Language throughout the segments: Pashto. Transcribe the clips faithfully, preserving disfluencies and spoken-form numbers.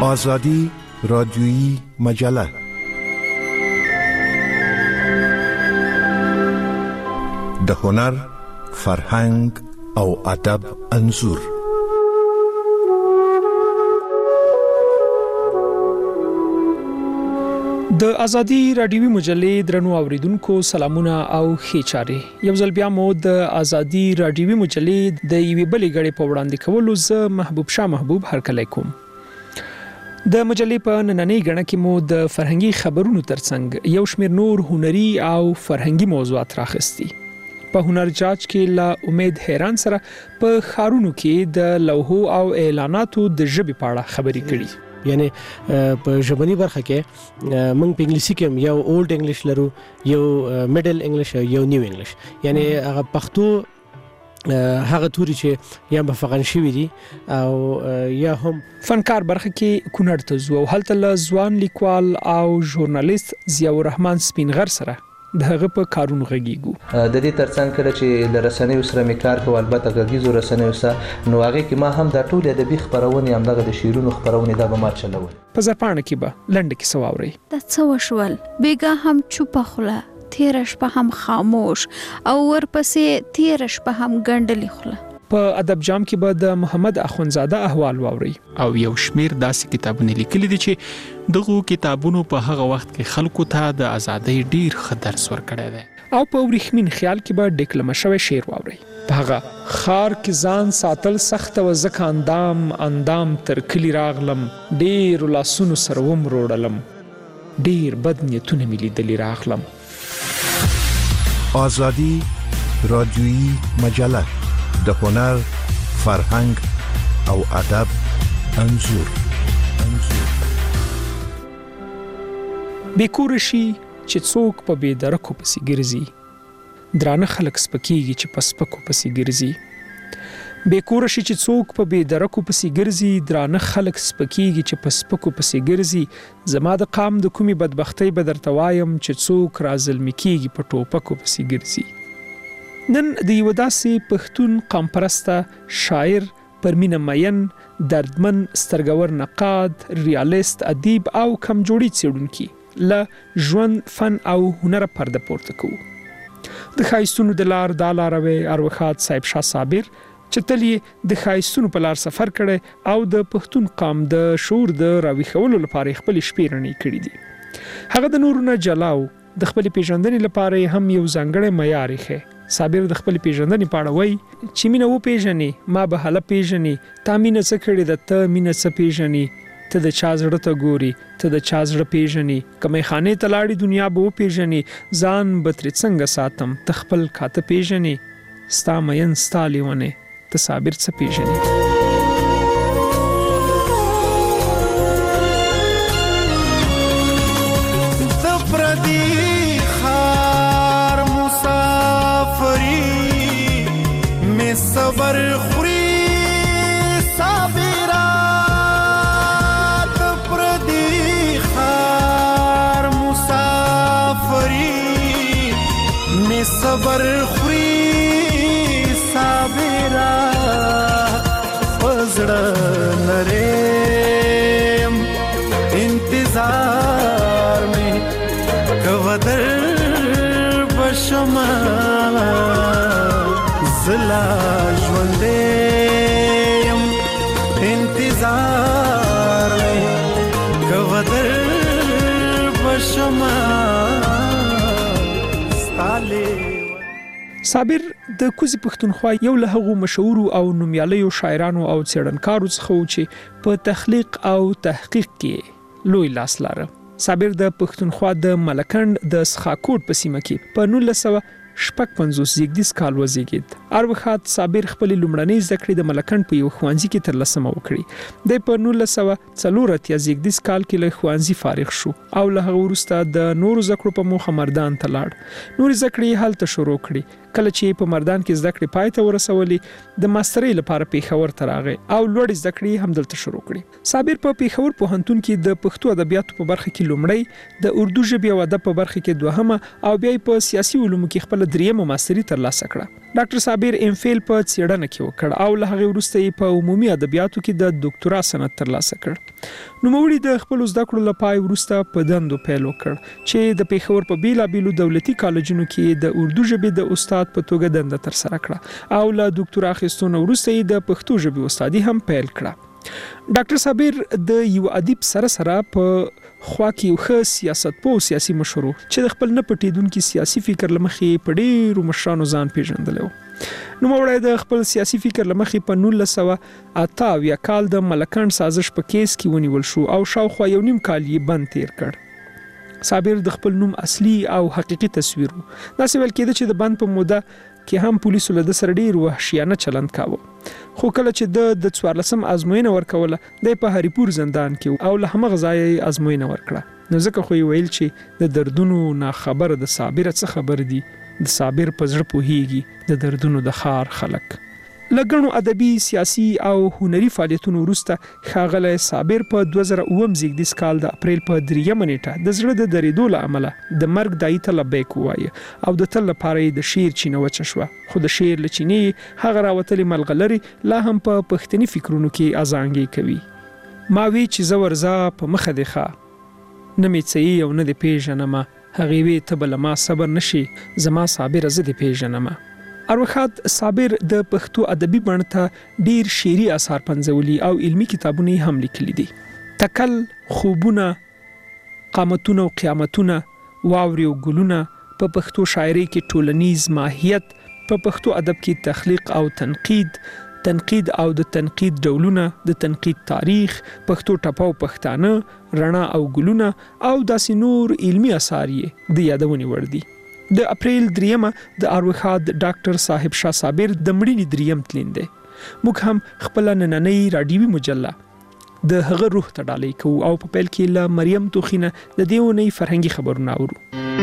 آزادی رادیویی مجله. د هنر، فرهنګ او ادب انځور. د ازادي رادیوي مجلې درنو اوریدونکو سلامونه او ښه چارې. یو ځل بیا مو د ازادي رادیوي مجلې د یوې بلې غړې په وړاندې کولو زه محبوب شاه محبوب هرکلی کوم. د مجلې په نننۍ غړه کې مو د فرهنګي خبرونو ترڅنګ یو شمېر نور هنري او فرهنګي موضوعات راخستي. په هنر جاج کې لا امید حیران سره په خارونو کې د لوحو او اعلاناتو د ژبې په اړه خبرې کړي. یعنی په ژبني برخه کې موږ په انګلیسي کې یو اولډ انګلیش لرو، یو میډل انګلیش او یو نیو انګلیش. یعنی هغه پښتو هغه توري چې یا مفغن شوی دي او یا هم فنکار برخه کې کونړ ته ځو او هلته له ځوان لیکوال او ژورنالیست ضیاء الرحمن سپینغر سره د هغه په کارونو غږیږو. د دې ترڅنګ کله چې د رسنیو سره مې کار کوم، البته غږیزو رسنیو سره، نو هغه کې ما هم د ټولې ادبي خبرونه هم دغه د شعرونو خبرونه دا به ما چلول. په زرپاڼه کې به لنډ کې سواوري د څه وشول، بیګا هم چوپ خوله، تیر شپه هم خاموش او ورپسې تیر شپه هم ګندلې خوله. په ادب جام کې به د محمد اخونزاده احوال واوري او یو شمیر داسې کتابونه لیکلي دي چې دغه کتابونو په هغه وخت کې خلکو ته د ازادۍ ډیر ښه درس ورکړی دی. او په ورېښمین خیال کې به ډیکلمه شوی شعر واوري. په هغه خار کې ځان ساتل سخت و ځکه اندام اندام تر کلي راغلم، ډیر لاسونو سره ومروړلم، ډیر بد نیتونه مې لیدلي راغلم. آزادی رادیویی مجله د هنر، فرهنګ او ادب انځور. بیکور شي چې څوک په بې درکو پسې ګرځي، درانه خلک سپکیږي چې په سپکو پسې ګرځي. بیکور شي چې څوک په بې درکو پسې ګرځي، درانه خلک سپکیږي چې په سپکو پسې ګرځي. زما د قام د کومې بدبختۍ به درته وایم چې څوک را ظلمي کیږي په ټوپکو پسې ګرځي. نن د یو داسې پښتون قام پرسته شاعر، پرمینه مین، دردمن، سترګور نقاد، ریالیست، ادیب او کمجوړي څېړونکي له ژوند، فن او هنر پرده پورته کوو. د ښایستونو د لار دا لاروی اروخات صاحب شاه صابر چې تل یې د ښایستونو په لار سفر کړی او د پښتون قام د شعور د راویښولو لپاره خپلې شپې رڼې کړي دي. هغه د نورو نه جلاو د خپل پیژندنې لپاره هم یو ځانګړی معیار یې. صابر د خپل پیژندنې په اړه وایي چې مینه و پیژنې، ما به هله پیژنې، تا مینه څه کړې ده، ته مینه څه پیژنې، ته د چا زړه ته ګوري، ته د چا زړه پیژنې، که میخانې ته لاړې دنیا به وپیژنې، ځان به ترې څنګه ساتم، ته خپل کاته پیژنې، ستا مین ستا لیونې، ته صابر څه پیژنې. صبر خوري صابرا د پردي خار مسافري، می صبر خوري صابرا فزړه نرم انتظار می کوادر بشما زلا ژوندیم انتظار می کوادر بشما ستاله. صابر د کوزي پښتونخوا یو له هغو مشهور او نومیالیو شاعرانو او څېړنکارو څخه و چې په تخلیق او تحقیق کې لوی لاس لاره. صابر د پښتونخوا د ملکنډ د سخاکوټ په سیمه کې په نولس سوه شپږ پنځوس زیږدیز کال وزیږید. اروخات صابر خپل لومړنۍ زده کړې د ملکنډ په یو ښوونځي کې ترلاسه وکړې. د په نولس سوه څلور اتیا زیږدیز کال کې له ښوونځي فارغ شو او له هغه وروسته د نورو زده کړو په موخه مردان ته لاړ. نورې زده کړې هلته شروع کړې. کله چې په مردان کې زده کړې پای ته ورسولې، د ماسترۍ لپاره پیښور ته راغی او لوړې زده کړې هم دلته شروع کړې. صابر په پیښور پوهنتون کې د پښتو ادبیاتو په برخه کې لومړی، د اردو ژبې او ادب په برخه کې دوهمه او بیا په سیاسي علومو کې خپل دریمه ماستري ترلاسه کړه. ډاکټر صابر صابر ام فیل په څېړنه کې وکړ او له هغه وروسته یې په عمومي ادبیاتو کې د ډاکټرا سند ترلاسه کړ. نوموړي د خپل زده کړو لپاره وروسته په دندو پیل وکړ چې د پیښور په بیلابیلو دولتي کالجونو کې د اردو ژبې د استاد په توګه دنده ترسره کړه او له ډاکټرا اخیستنې وروسته یې د پښتو ژبې استادي هم پیل کړه. ډاکټر صابر د یو ادیب سره سره په خوا کې یو ښه سیاستپوه سیاسي مشر چې د خپل نه پټېدونکي سیاسي فکر له مخې په ډېرو مشرانو ځان پیژندلی و. نوموړی د خپل سیاسي فکر له مخې په نولس سوه اته اویا کال د ملکنډ سازش په کیس کې ونیول شو او شاوخوا یو نیم کال یې بند تیر کړ. صابر د خپل نوم اصلي او حقیقي تصویر و. داسې ویل کېده چې د بند په موده کې هم پولیسو له د سره ډیر وحشیانه چلند کاوه. خو کله چې د د څوارلسم ازموینه ورکوله د په هریپور زندان کې او له همغه ځایه ازموینه ورکړه. نو ځکه خو یې ویل چې د دردونو نه خبر د صابر څه خبر دي، د صابر په زړه پوهیږي د دردونو د خار خلک. لګڼو ادبي، سیاسي او هنري فعالیتونو وروسته ښاغلی صابر په دوه زره اووم زیږدیز کال د اپریل په دریمه نیټه د زړه د درېدو له امله د مرګ دایي ته لبیک ووایه او د تل لپاره یې د شعر چینه وچه شوه. خو د شعر له چینې هغه راوتلې ملغلرې لا هم په پښتني فکرونو کې ازانګې کوي. ما وی چې زه ورځه په مخه دی ښه، نه مې څه یې او نه دې پېژنمه. هغې وی ته به له ما صبر نشي، زما صابره زه دې پېژنمه. اروښاد صابر د پښتو ادبي بڼ ته ډیر شعري اثار پنځولي او علمي کتابونه هم لیکلي دي. تکل، خوبونه، قامتونه او قیامتونه، واوري او ګلونه په پښتو شاعري کې ټولنیز ماهیت، په پښتو ادب کې تخلیق او تنقید، تنقید او د تنقید ډولونه، د تنقید تاریخ، پښتو ټپه او پښتانه، رڼا او ګلونه او داسې نور علمي اثار یې د یادونې وړ دي. د اپریل دریمه د اروښاد ډاکټر صاحب شاه صابر د مړینې دریم تلین دی. موږ هم خپل نننۍ راډیوي مجله د هغه روح ته ډالۍ کوو او په پیل کې له مریم توخینه د دې اونۍ فرهنګي خبرونه اورو.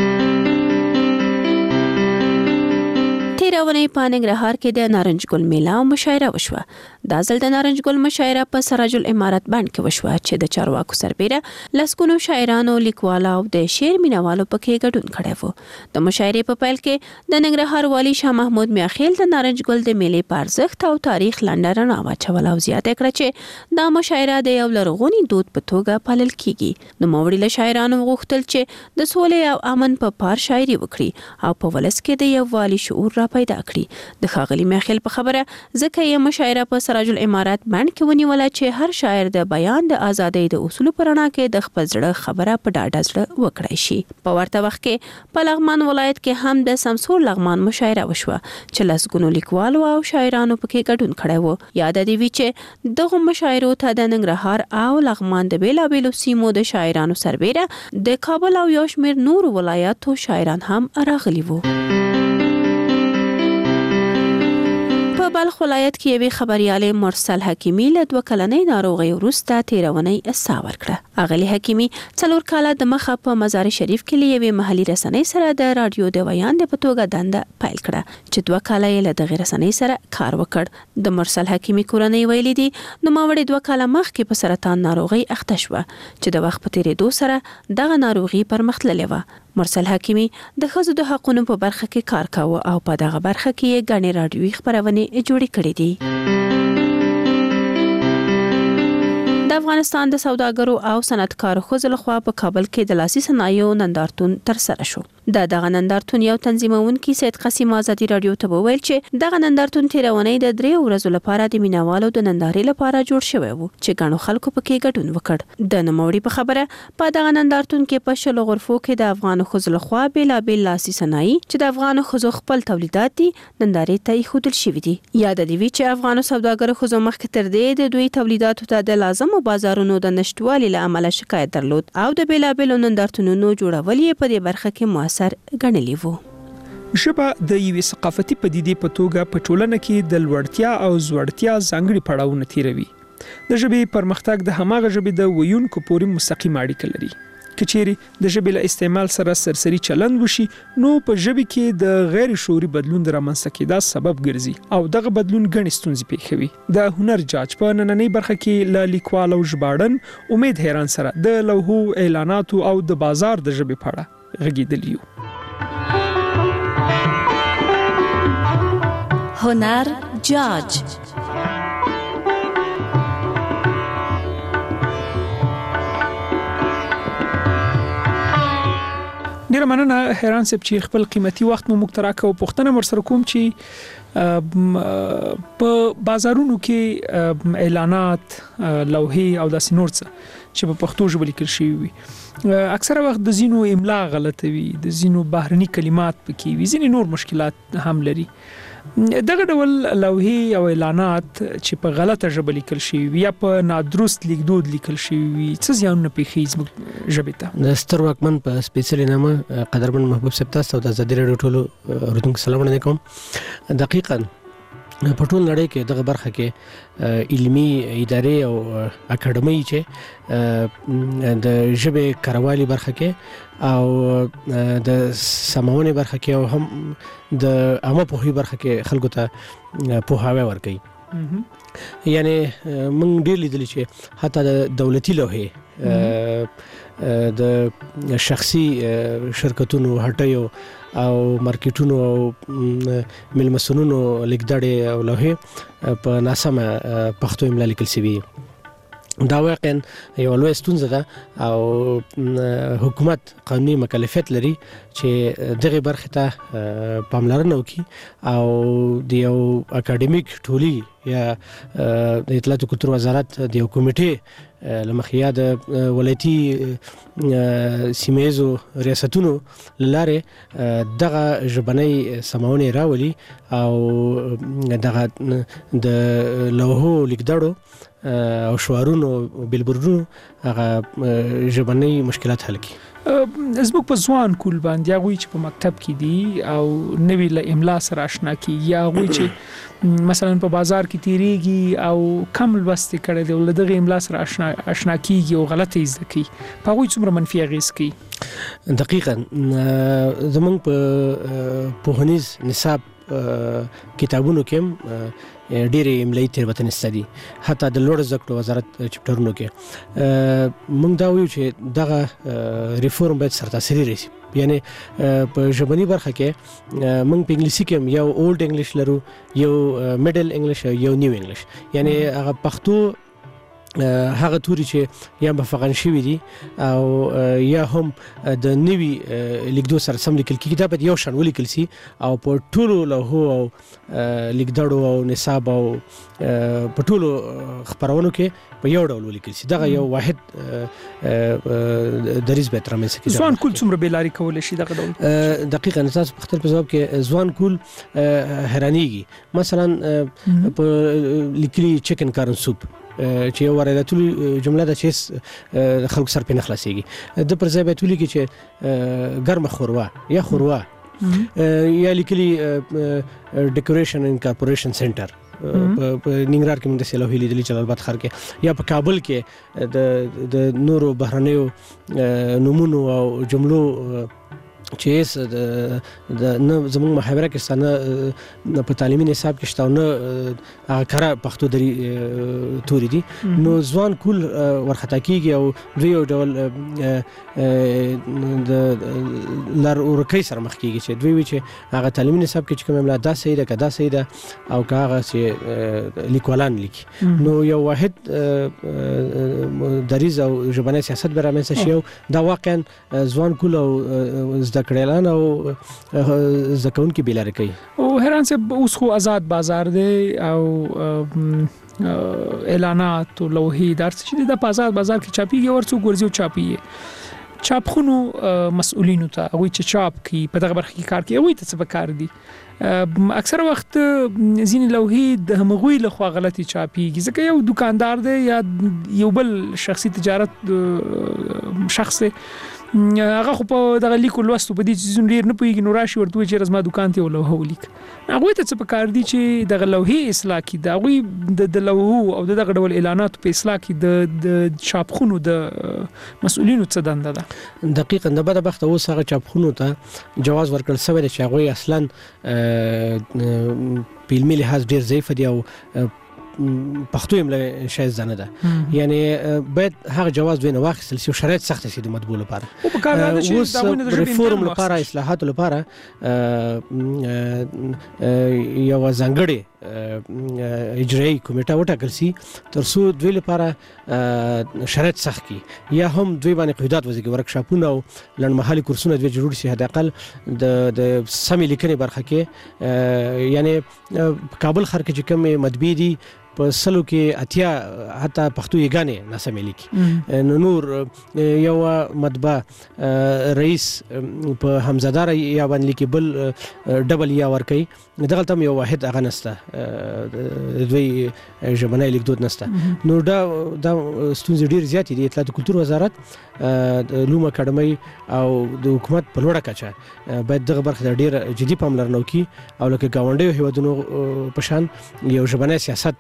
تیرونی په ننګرهار کې د نارنج ګل میله او مشاعره وشوه. دا ځل د نارنج ګل مشاعره په سراج الامارات بڼ کې وشوه چې د چارواکو سربېره لسګونو شاعرانو، لیکوالو او د شعر مینوالو پکې ګډون کړی و. د مشاعرې په پیل کې د ننګرهار والي شاه محمود میاخیل د نارنج ګل د میلې په ارزښت او تاریخ لنډه رڼا واچوله او زیاته کړه چې دا مشاعره د یو لرغوني دود په توګه پالل کیږي. نوموړي له شاعرانو غوښتل چې د سولې او امن په پار شاعري وکړي او په ولس کې د یووالي شعور را پیدا کړي. د ښاغلي میاخیل په خبره ځکه یې مشاعره په سراج الامارات بڼ کې ونیوله چې هر شاعر د بیان د ازادۍ د اصولو په رڼا کې د خپل زړه خبره په ډاډه زړه وکړای شي. په ورته وخت کې په لغمان ولایت کې هم د سمسور لغمان مشاعره وشوه چې لسګونو لیکوالو او شاعرانو پکې ګډون کړی و. یاد دی وی چې دغه مشاعرو ته د ننګرهار او لغمان د بیلابیلو سیمو د شاعرانو سربېره د کابل او یو شمېر نورو ولایاتو شاعران هم راغلي وو. په بلخ ولایت کې یوې خبریالې مرسل حکیمی له دوه کلنۍ ناروغۍ وروسته تیرونۍ ساه ورکړه. اغلې حکیمی څلور کاله د مخه په مزار شریف کې له یوې محلي رسنۍ سره د رادیو د ویاند په توګه دنده پیل کړه چې دوه کاله یې له دغې رسنۍ سره کار وکړ. د مرسل حکیمی کورنۍ ویلي دي نوموړې دوه کاله مخکې په سرطان ناروغۍ اخته شوه چې د وخت په تیریدو سره دغه ناروغي پرمختللې وه. مرسل حکیمی د ښځو د حقونو په برخه کې کار کاوه او په دغه برخه کې یې ګڼې راډیوي خپرونې جوړې کړې دي. د افغانستان د سوداګرو او صنعتکارو ښځو لخوا په کابل کې د لاسي صنایعو نندارتون ترسره شو. د دغه نندارتون یو تنظیمونکي سید قاسم آزادي رادیو ته وویل چې دغه نندارتون تیرونۍ د درې ورځو لپاره د مینوالو د نندارې لپاره جوړ شوی و چې ګڼو خلکو پکې ګډون وکړ. د نوموړي په خبره په دغه نندارتون کې په شلو غرفو کې د افغانو ښځو لخوا بیلابیل لاسي صنایع چې د افغانو ښځو خپل تولیدات دي نندارې ته ایښودل شوي دي. یاد دی وی چې افغانو سوداګرو ښځو مخکې تر دې د دوی تولیداتو ته د لازمو بازارونو د نشټوالي له امله شکایت درلود او د بیلابیلو نندارتونونو جوړول یې په دې برخه کې موثر ګڼلی وو. ژبه د یوې ثقافتي پدیدې په توګه په ټولنه کې د لوړتیا او زوړتیا ځانګړي پړاوونه تیروي. د ژبې پرمختګ د هماغه ژبې د ویونکو پورې مستقیم اړیکه لري. که چیرې د ژبې له استعمال سره سرسري چلند وشي نو په ژبې کې د غیر شعوري بدلون د رامنځته کېدا سبب ګرځي او دغه بدلون ګڼې ستونزې پېښوي. د هنر جاج په نننۍ برخه کې له لیکوال او ژباړن امید حیران سره د لوحو، اعلاناتو او د بازار د ژبې په اړه غږېدلی یو. هنر جاج. ډیره مننه هیران صاحب چې خپل قیمتي وخت مو مخترع کو. پښتنه ورسره کوم چې په بازارونو کې اعلانات، لوحې او داسې نور څه چې په پښتو ژبه لیکل شوی وي، اکثره وخت د زینو املا غلطه وي، د زینو بهرني کلمات پکې وي، ځینې نور مشکلات هم لري. دغه ډول لوحې او اعلانات چې په غلطه ژبه لیکل شوی وي یا په نادرست لیکدود لیکل شوی وي، څه زیانونه پیښیږي زموږ ژبې ته؟ د ستر واکمن په سپیشلی نامه قدرمن محبوب صاحب تاسو د ازادي راډیو ټولو اوریدونکو سلام علیکم. دقیقاً په ټول نړۍ کې دغه برخه کې علمي ادارې او اکاډمۍ چې د ژبې کاروالي برخه کې او د سماونې برخه کې او هم د عامه پوهې برخه کې خلکو ته پوهاوی ورکوي. یعنی موږ ډېر لیدلی چې حتی د دولتي لوحې د شخصي شرکتونو، هټیو او مارکیټونو او ملمسونونو لیکدړې او لوحې په ناسمه پښتو املا لیکل شوي. دا واقعا یو لوی ستونزه ده او حکومت قانوني مکلفیت لري چې دغه برخه ته پاملرنه وکړي او د یو اکاډمیک ټولي یا د اطلاعات او کلتور وزارت د یو کمیټې لمخیا د ولایتي سیمه‌یزو ریاستونو لاره دغه ژبنۍ سماونې راولي او دغه د لوحو لیکدړو او شعارونو او بیلبورډونو هغه ژبنۍ مشکلات حل کړي. زموږ په ځوان کول باندې هغه چې په مکتب کې دي او نوی له املا سره آشنا کیږي، هغه چې مثلا په بازار کې تیریږي او کم لوست کړي دی ول دغه املا سره آشنا آشنا کیږي او غلطه زده کوي، په هغه څومره منفي اغیز کوي؟ دقیقاً زموږ په پوهنیز نصاب کتابونو کې ډېرې املایي تېروتنې شته دي. حتی د لوړ زده کړو وزارت چپټرونو کې موږ دا وایو چې دغه ریفورم باید سرتاسري راشي. یعنی په ژبني برخه کې موږ په انګلیسي کې یو اولډ انګلیش لرو، یو میډل انګلیش او یو نیو انګلیش. یعنی هغه پښتو هغه توري چې یا مفغن شوی دي او یا هم د نوي لیکدود سره سم لیکل کیږي، دا به یو شان ولیکل سي او په ټولو لوحو او لیکدړو او نصاب او په ټولو خبرونو کې په یو ډول ولیکل سي. دغه یو واحد دریز به تر منځ کې ځوان کول څومره بیلاری کول شي دغه ډول؟ دقیقاً تاسو په خپل جواب کې ځوان کول حیرانيږي. مثلا په لیکلي چکن کارن سوپ چې یو وارداتي جمله ده چې خلکو سر په نخلاصيږي، د پر ځای به تولی کې چې ګرمه خوروا یا خوروا یا لیکلي ډیکوریشن ان کارپوریشن سنټر په ننګرهار کې موږ د سلوهي لیدلې جلال آباد ښار کې یا په کابل کې د د نورو بهرنیو نمونو او جملو چې د نه زموږ محاوره کې ستانه په تعلیمي نصاب کې شتاونه هغه کار پښتو دري توري دي، نو ځوان کول ورختا کیږي او دوی یو ډول د لار ورکې سره مخ کیږي چې دوی وی چې هغه تعلیمي نصاب کې چې کوم املا دا صحیح ده کدا صحیح ده او هغه چې لیکوالان لیکي، نو یو واحد دریز او ژبنی سیاست به رامنځته شي. دا واقعا ځوان کول او زده کړهلان او ځکهون کې بیلاره کوي. او هران صاحب اوس خو آزاد بازار دی او اعلانات او لوحې درس چې د آزاد بازار کې چاپیږي ورڅو ګورځي او چاپیږي چاپخونو مسؤلینو ته هغه چې چاپ کوي په دغه برخه کې کار کوي هغه ته څه کار دي؟ اکثر وخت ځینې لوحې د همغوی له خوا غلطي چاپیږي ځکه یو دکاندار دی یا یو بل شخصي تجارت شخص هغه خو په دغه لیکو لوستو په دې چیزونو ډیر نه پوهیږي، نو راشي ورته وایي چې زما دکان ته یو لوحه ولیک. هغوی ته څه پکار دي چې دغه لوحې اصلاح کړي، د هغوی د لوحو او دغه ډول اعلاناتو په اصلاح کې د چاپخونو د مسؤلینو څه دنده ده؟ دقیقاً د بدبخته اوس هغه چاپخونو ته جواز ورکړل شوی دی چې هغوی اصلا په علمي لحاظ ډیر ضعیف دي او پښتو املا شاید ځنه ده یعنی باید هغه جواز دوی نه واخیستل شي شرایط سخت شي د مطبوع لپاره او په کار راځي چې دا ونه د ریفورم لپاره اصلاحات لپاره یو ځانګړي اجرایي کمیټه وټاکل شي تر څو دوی لپاره شرایط سخت کی یا هم دوی باندې قیودات وځي ورکشاپونه او لنډمهالي کورسونه دوی جوړ شي حد اقل د د سمې لیکنې برخه کې یعنی کابل ښار کې چې کوم مطبوع دي په سلو کې اتیا حتی پښتو یګانې ناسمې لیکي نو نور یو مطبع رئیس په حمزدار یا باندې لیکي بل ډبل یا ورکي دغه تم یو واحد اغه نسته دوی ژبنی لیکدود نسته نو دا دا ستونزې ډیر زیاتې دي اطلاعات کلتور وزارت علوم اکاډمي او د حکومت په لوړه کچه باید دغه برخه ډیر جدي پاملرنه وکړي او لکه گاونډي هیوادونو په شان یو ژبنی سیاست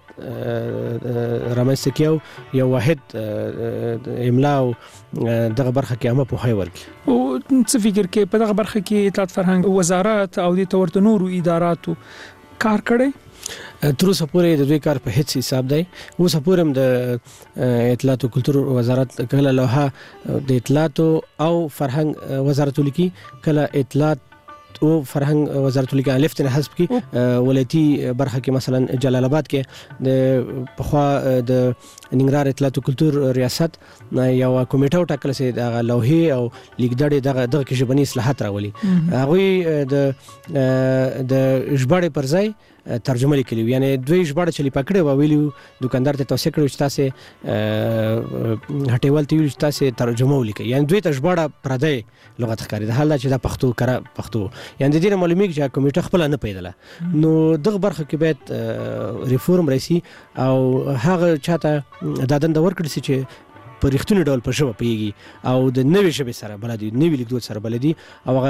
رامنځته کیو یو واحد املا او دغه برخه کې عامه پوهه ورکړي او څه فکر کې په دغه برخه کې اطلاعات فرهنګ وزارت او د تورته نورو اداراتو کار کړي تر اوسه پورې د دوی کار په هیڅ حساب دی اوسه پورې هم د اطلاعات او کلتور وزارت کله لوحه د اطلاعات او فرهنګ وزارت لیکي کله اطلاعات او فرهنګ وزارت لیکي الف ته حسب کی ولایتي برخه کې مثلا جلال آباد کې د پخوا د ننګرهار اطلاعات او کلتور ریاست یو کمیټه وټاکل سي د لوحې او لیکدړې دغه دغه کې ژبني اصلاحات راولي هغه د د ژباړې پر ځای ترجمه لیکلی یعنی دوی ژباړه چلی پکړه و ویلو دکاندار ته توصیه کړو چې تاسو هټیوال ته ویل چې تاسو ترجمه ولیکئ یعنی دوی ته ژباړه پردې لغت ښکاري د حال چې دا پښتو کرا پښتو یعنی د دې معلومیږي چې کمیټه خپل نه پیدله نو دغه برخه کې باید ریفورم راشي او هغه چاته دادن د ورکړي چې په ریښتونی ډول په ژبه پیږي او د نوې ژبې سره بلدي نوې لیکدود سره بلدي او هغه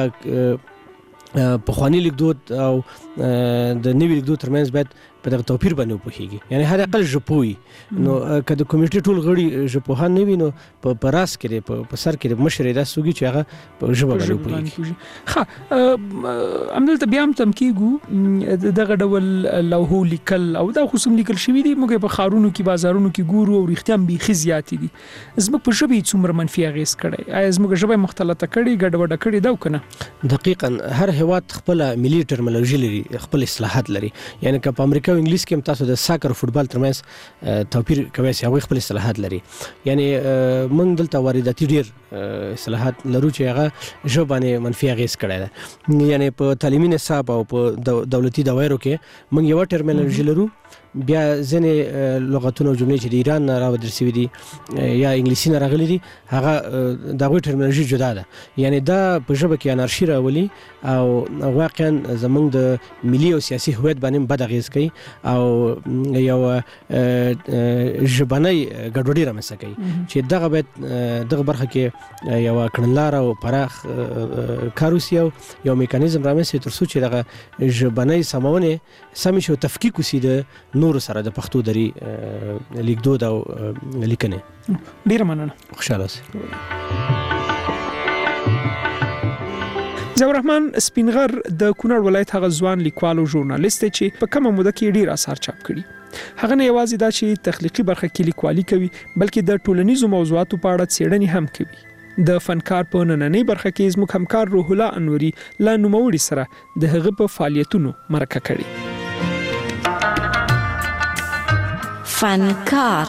په خواني لیکدود او د نوې لیکدود ترمنځ باید په دغه توپیر باندې وپوهیږي یعنی هر اقل ژبپوي نو کله کمیټې ټول غړي ژبپوهان نه وي نو په راس کې په سر کې مشر دا سوګي چې هغه په ژبه باندې وپوهیږي ها عملته بیا هم تم کېګو دغه ډول لوحو لیکل او دا خصوص لیکل شوی دی موږ په خارونو کې بازارونو کې ګورو او رښتیا به خزيات دي زموږ په ژبه څومره منفي اغیز کړي آیا زموږ ژبه مختلطه کړي ګډوډه کړي دا کنه دقیقاً هر هیواد خپل ملي ټرمینالوژي لري خپل اصطلاحات لري یعنی که په امریکا او انګلیس کې تاسو د ساکر او فوتبال ترمنځ توپیر کوي چې هغه خپل اصطلاحات لري یعنی موږ دلته وارداتي ډیر اصطلاحات لرو چې هغه ژبه منفي اغیز کړي ده یعنی په تعلیمي نصاب او په دولتي دوایرو کې موږ یو ټرمینالوژي لرو بیا ځنې لغتونه او جملې چې د ایران نه راوړل شوي دي یا انګلیسي نه راغلي دي هغه دغه ټرمینالوژي جدا ده یعنی دا په ژبه کې انارشي راولي او واقعا زمونږ د ملي او سیاسي هویت باندې بد اغیز کوي او یو ژبنی ګډوډي رامنځته کوي چې دغه باید دغه برخه کې یو کړنلار او پراخ کاروسي او یو میکانیزم رامنځته تر څو چې دغه ژبنی سمونه سم شو تفکیک وسي د نور سره د پښتو دري لیکدود او لیکنه ډیر مننه خوشاله اوسئ زور رحمان سپینغر د کونړ ولایت هغه ځوان لیکوال او ژورنالیست چې په کومه موده کې ډیر اثار چاپ کړي هغه نه یوازې دا چې تخلیقي برخه کې لیکوالي کوي بلکې د ټولنیزو موضوعاتو په اړه څېړنې هم کوي د فنکار په نننۍ برخه کې زموږ همکار روح الله انوري لا نوموړي سره د هغه په فعالیتونو مرکه کړي فنکار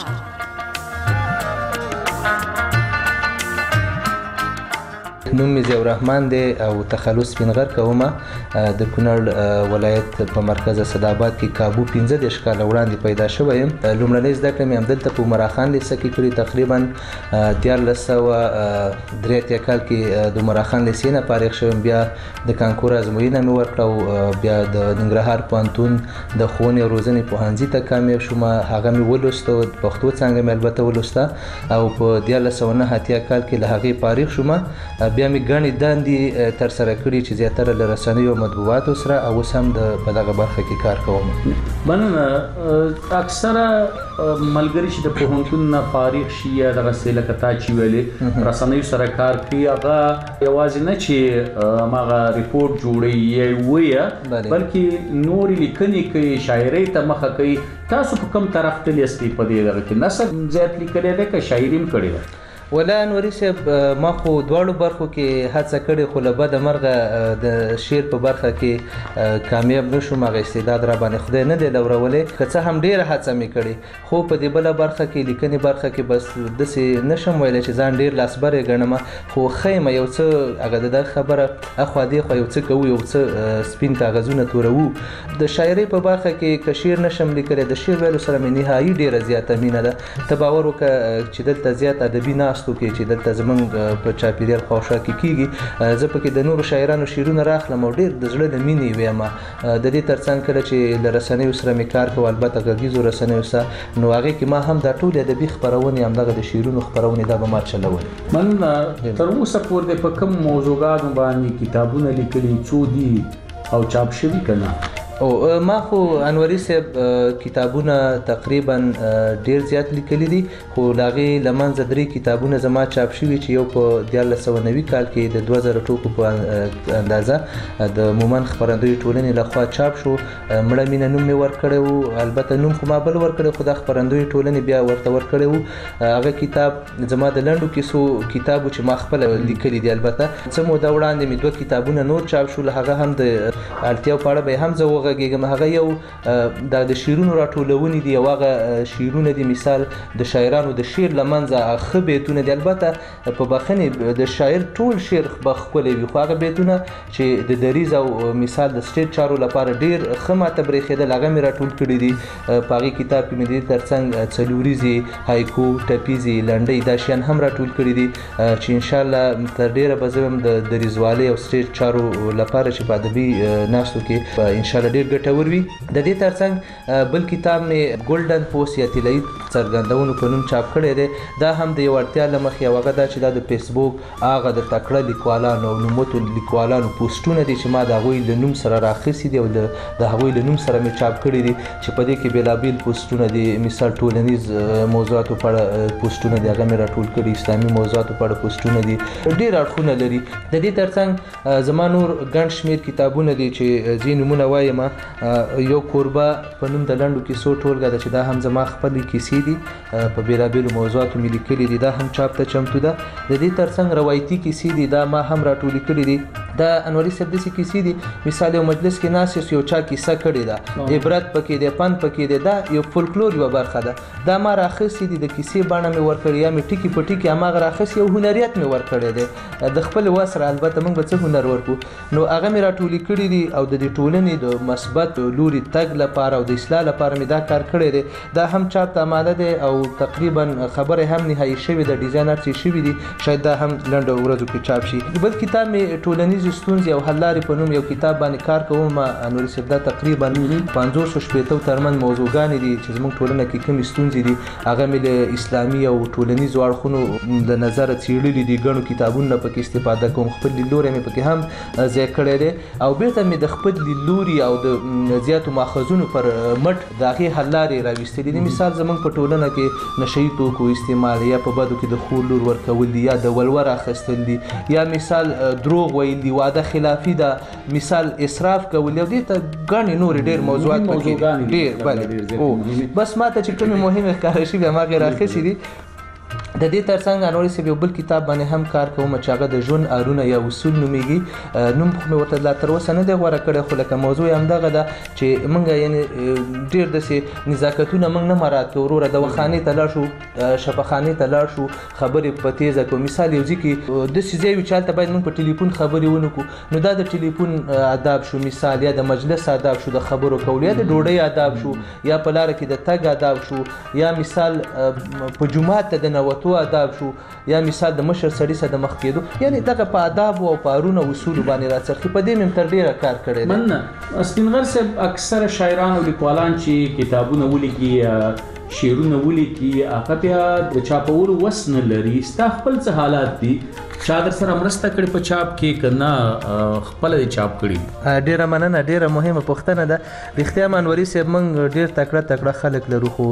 نوم مې زیور رحمان دی او تخلص سپینغر کوم د کونړ ولایت په مرکز صداباد کې کابو پنځه د ښکال وړاندې پیدا شوم لومړنۍ زده کړې مې همدلته په مراخان لیسه کې کړې تقریبا دیارلس سوه درې اتیا کال کې د مراخان لیسې نه فارغ شوم بیا د کانکور ازموینه مې ورکړه او بیا د ننګرهار پوهنتون د ښوونې او روزنې پوهنځي ته کامیاب شوم هغه مې ولوسته پښتو څانګه مې البته ولوسته او په دیارلس سوه نهه اتیا کال کې له هغې فارغ شوم بیا مې ګڼې دندې ترسره کړي چې زیاتره له رسنیو مطبوعاتو سره او اوس هم د په دغه برخه کې کار کوم. مننه. اکثره ملګری چې د پوهنتون نه فارغ شي یا دغه سیله کتا چې ویلې رسنیو سره کار کوي هغه یوازې نه چې ماغه ریپورت جوړي یا ویا بلکې نور لیکنې کوي شاعري ته مخه کوي. تاسو په کوم طرف ته لیستي په دې دغه کې نثر زیات لیکلې ده که شاعري هم کړې ده؟ ولا انوري صاحب ما خو دواړو برخو کې هڅه کړې خو له بده مرغه د شعر په برخه کې کامیاب نشوم. هغه استعداد را باندې خدای نه دی لورولې که څه هم ډېره هڅه مې کړې خو په دې بله برخه کې لیکنې برخه کې بس داسې نشم ویلی چې ځان ډېر لاسبری ګڼم خو ښه یم یو څه هغه د دغه خبره اخوا دېخوا یو څه کوو یو څه سپین کاغذونه توروو. د شاعرۍ په برخه کې که شعر نشم لیکلی د شعر ویلو سره مې نهایي ډېره زیاته مینه ده. ته باور وکړه چې دلته زیات ادبي ناستو کې چې دلته زمونږ په چاپیریال خواوشا کې کېږي زه پکې د نورو شاعرانو شعرونه راخلم او ډېر د زړه له مینې ویم. د دې ترڅنګ کله چې له رسنیو سره مې کار کوو البته غږیزو رسنیو سره نو هغې کې ما هم دا ټولې ادبي خپرونې همدغه د شعرونو خپرونې دا به ما چلولې. مننه. تر اوسه پورې په کوم موضوعاتو باندې کتابونه لیکلي څو دي او چاپ شوي که نه؟ او ما خو انوري صاحب کتابونه تقریبا ډیر زیات لیکلي دي خو د هغې له منځه درې کتابونه زما چاپ شوي چې یو په دیارلس سوه نوي کال کې د دوه زره ټوکو په اندازه د مومن خپرندویو ټولنې لخوا چاپ شو. مړه مینه نوم مې ورکړی و البته نوم خو ما بل ورکړی خو دا خپرندویو ټولنې بیا ورته ورکړی و. هغه کتاب زما د لنډو کیسو کتاب و چې ما خپله لیکلي دي. البته څه موده وړاندې مې دوه کتابونه نور چاپ شول هغه هم د اړتیاو په اړه به هم زه غږیږم. هغه یو د شعرونو راټولونې دي او هغه شعرونه دي مثال د شاعرانو د شعر له منځه ښه بیتونه دي. البته په بخښنې د شاعر ټول شعر به ښکلی وي خو هغه بیتونه چې د دریز او مثال د سټیج چارو لپاره ډېر ښه ماته برېښېدل هغه مې راټول کړي دي. په هغې کتاب کې مې د دې ترڅنګ څلوریزې هایکو ټپیزې لنډۍ دا شیان هم راټول کړي دي چې انشاءالله تر ډېره به زه هم د دریزوالۍ او سټیج چارو لپاره چې په ادبي ناستو کې انشاءالله ډېر ګټور وي. د دې ترڅنګ بل کتاب مې ګولډن پوسټ یا طلایي څرګندونو په نوم چاپ کړی دی. دا هم د یو اړتیا له مخې او هغه دا چې دا د فیسبوک هغه د تکړه لیکوالانو او نوموتو لیکوالانو پوسټونه دي چې ما د هغوی له نوم سره راخیستي دي او د هغوی له نوم سره مې چاپ کړي دي چې په دې کې بېلابېل پوسټونه دي مثال ټولنیز موضوعاتو په اړه پوسټونه دي هغه مې راټول کړي اسلامي موضوعاتو په اړه پوسټونه دي ډېر اړخونه لري. د دې ترڅنګ زما نور ګڼ شمېر کتابونه دي چې ځینې نومونه وایم. یو کوربه په نوم د لنډو کیسو ټولګه ده چې دا هم زما خپلې کیسې دي په بېلابېلو موضوعاتو مې لیکلي دي دا هم چاپ ته چمتو ده. د دې ترڅنګ روایتي کیسې دي دا ما هم راټولې کړي دي. دا انوري صاحب داسې کیسې دي مثال یو مجلس کې ناست یو چا کیسه کړې ده عبرت پکې دی پند پکې دی دا یو فولکلور یوه برخه ده. دا ما راخیستې دي د کیسې بڼه مې ورکړې یا مې ټکي په ټکي هماغه راخیستې یو هنریت مې ورکړی دی د خپل وس سره البته موږ به څه هنر ورکړو نو هغه مې راټولې کړي دي او د دې ټولنې د مثبت لوري تګ لپاره او د اصلاح لپاره مې دا کار کړی دی. دا هم چاپ ته اماده دی او تقریبا خبرې هم نهایي شوې د ډیزاین ارڅ شوي دي شاید دا هم لنډو ورځو کې چاپ شي. بل کتاب مې ټولنیزې ستونزې او حل لارې په نوم یو کتاب باندې کار کوم. انوري صاحب دا تقریبا پنځوس شپېته ترمن موضوعګانې دي چې زموږ ټولنه کې کومې ستونزې دي هغه مې له اسلامي او ټولنیزو اړخونو د نظره څېړلي دي. ګڼو کتابونو پکې استفاده کوم خپل لیدلوری مې پکې هم ځای کړی دی او بېرته مې د خپل لیدلوري او د زیاتو ماخذونو پر مټ د هغې حل لارې راویستلي دي. مثال زموږ په ټولنه کې نشهیي توکو استعمال یا په بدو کې د خور لور ورکول دي یا د ولور اخیستل دي یا مثال دروغ ویل دي واده خلافي ده مثال اسراف کول او دې ته ګڼې نورې ډېر موضوعات پکې ډېر بله بس ما ته چې کومې مهمې ښکاره شوي هماغې راخیستې دي. د دې ترڅنګ انوري صاحب یو بل کتاب باندې هم کار کوم چې هغه د ژوند ارونه یا اصول نومیږي. نوم خو مې ورته لا تر اوسه نه دی غوره کړی خو لکه موضوع یې همدغه ده چې موږ یعنې ډېر داسې نزاکتونه موږ نه مراعات کوو. وروره دواخانې ته لاړ شو شفاخانې ته لاړ شو خبرې په تیزه کړو مثال یو ځای کې داسې ځای وي چې هلته باید موږ په ټلیفون خبرې ونه کړو نو دا د ټلیفون آداب شو مثال یا د مجلس آداب شو د خبرو کولو یا د ډوډۍ آداب شو یا په لاره کې د تګ آداب شو یا مثال په جومات ته د نوتو آداب شو یا مثال د مشر سړي سره د مخ کېدو یعنی دغه په آداب او په ارونه اصولو باندې راڅرخي. په دې مې تر ډېره کار کړی دی. مننه. سپینغر صاحب اکثره شاعران او لیکوالان چې کتابونه ولیکي شعرونه ولیکي هغه بیا د چاپولو وس نه لري. ستا خپل څه حالات دي چا در سره مرسته کړې په چاپ کې کنه خپل د چاپ کړي؟ ډیره مننه، ډیره مهمه پوښتنه ده. رښتیا منوري صاحب موږ ډیر تکړه تکړه خلک لرو، خو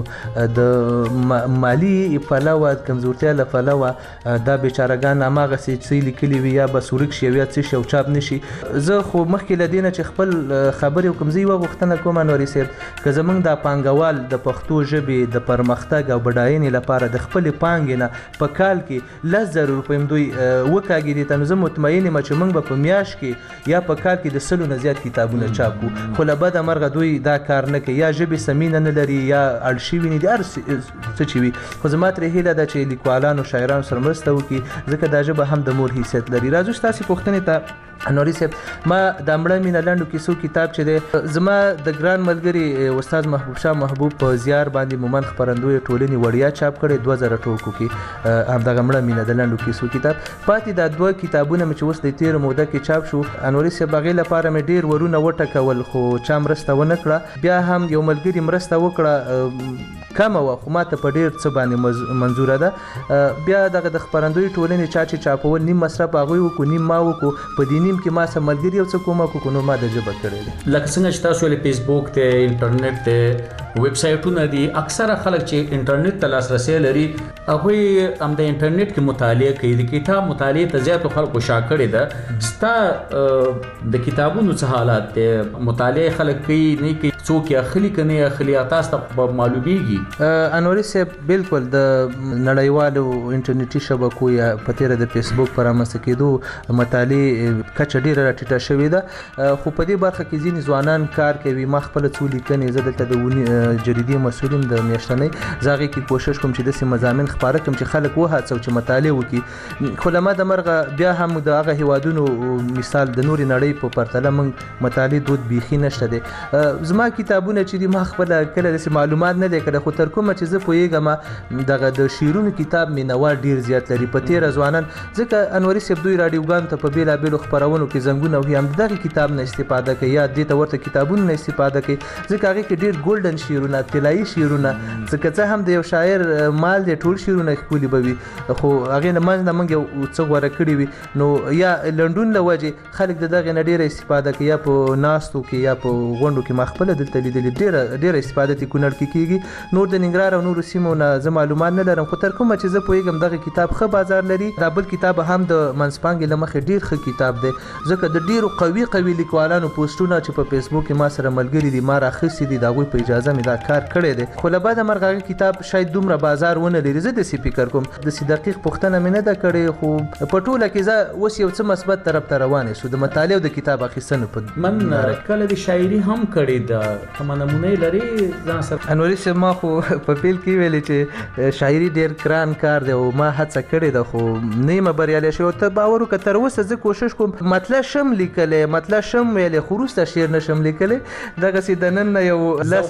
د مالی پلوه کمزورتیا له پلوه دا بیچارهګان هماغسې څه لیکلي وي یا به سورک شي یا څه شي او چاپ نشي. زه خو مخکې له دې نه چې خپل خبرې وکړم، زه یوه غوښتنه کوم منوري صاحب، که زموږ دا پانګوال د پښتو ژبې د پرمختګ او بډاینې لپاره د خپلې پانګې نه په کال کې لس زره روپۍ هم دوی وکاږي دي ته، نو زه مطمئن یم چې موږ به په میاشت کې یا په کال کې د سلو نه زیات کتابونه چاپ کړو. خو له بده مرغه دوی دا کار نه کوي، یا ژبې سمینه نه لري یا اړ شوي نه دي، هر څه چې وي. خو زما ترې هیله ده چې لیکوالانو شاعرانو سره مرسته وکړي، ځکه دا ژبه هم د مور حیثیت لري. راځو ستاسې پوښتنې ته انوري صاحب. ما د مړه مینه لنډو کیسو کتاب چې دی زما د ګران ملګري استاد محبوب شاه محبوب په زیار باندې مومند خپرندوی ټولنې وړیا چاپ کړی دوه زره ټوکو کې همدغه مړه مینه د لنډو کیسو کتاب. پاتې دا دوه کتابونه مې چې اوس د تېره موده کې چاپ شو، انوري صاحب هغې لپاره مې ډېر ورونه وټکول خو چا مرسته ونه کړه. بیا هم یو ملګري مرسته وکړه، کمه وه خو ماته په ډېر څه باندې منظوره ده. بیا دغه د خپرندوی ټولنې چا چې چاپول نیم مصرف هغوی وکړو نیم ما وکړو، په دې نیم کې ما سره ملګري یو څه کومه کو نو ما د ژبه کړی دی. لکه څنګه چې تاسو ولې فیسبوک ته، انټرنیټ ته، ویب سایټونه دي، اکثره خلک چې انټرنیټ ته لاسرسی لري هغوی هم د انټرنیټ کې مطالعه کوي. د کتاب مطالعې ته زیاتو خلکو شا کړې ده. ستا د کتابونو څه حالات دی؟ مطالعه خلک کوي نه کوي؟ څوک یې اخلي که نه یې اخلي؟ تاسو ته معلومیږي؟ انوري صاحب بالکل د نړیوالو انټرنیټي شبکو یا په تېره د فیسبوک په رامنځته کېدو مطالعې کچه ډېره راټیټه شوې ده. خو په دې برخه کې ځینې ځوانان کار کوي. ما خپله څو لیکنې، زه دلته د ونې جریدې مسؤل یم د میاشتنۍ، زه هغې کې کوشش کوم چې داسې مضامین خپاره کړم چې خلک وهڅوم چې مطالعه وکړي. خو له ما د مرغه بیا هم د هغه هیوادونو مثال د نورې نړۍ په پرتله موږ مطالعې دود بیخي نشته دی. زما کتابونه چې دي ما خپله کله داسې معلومات نه دی کړی، خو تر کومه چې زه پوهېږم دغه د شعرونو کتاب مینوال ډېر زیات لري په تېره ځوانان، ځکه انوري صاحب دوی راډیوګانو ته په بېلابېلو خپرونو کې زنګونه وهي، هم دغه کتاب نه استفاده کوي یا دې ته ورته کتابونو نه استفاده کوي، ځکه هغې کې ډېر ګولډن شعرونه، طلایي شعرونه، ځکه څه هم د یو شاعر مال دی ټول شعرونه ښکلي به وي، خو هغې نه منځ نه موږ یو څه غوره کړي وي. نو یا لنډون له وجې خلک د دغې نه ډېره استفاده کوي، یا په ناستو کې یا په غونډو کې ما خپله دلته لیدلې ډېره ډېره استفاده ترې کونړ کې کېږي. نور د ننګرهار او نورو سیمو نه زه معلومات نه لرم، خو تر کومه چې زه پوهېږم دغه کتاب ښه بازار لري. دا بل کتاب هم د منځپانګې له مخې ډېر ښه کتاب دی، ځکه د ډېرو قوي قوي لیکوالانو پوسټونه چې په فیسبوک کې ما سره ملګري دي ما راخیستي دي، د هغوی په اجازه مې دا کار کړی دی. خو له بده مرغه هغه کتاب شاید دومره بازار ونه لري. زه داسې فکر کوم، داسې دقیق پوښتنه مې نه ده کړې، خو په ټوله کې زه اوس یو څه مثبت طرف ته روان شو د مطالعې او د کتاب اخیستنو په من کله د شاعري هم کړې ده، کومه نمونه لري ځان سره؟ انوري صاحب ما خو په پیل کې ویلې چې شاعري ډېر ګران کار دی او ما هڅه کړې ده، خو نه یم بریالی شوی. ته باور وکړه تر اوسه زه کوشش کوم مطلب شم لیکلی، مطلب شم ویلی، خو وروسته شعر نشم لیکلی. دغسې د نن نه یو لس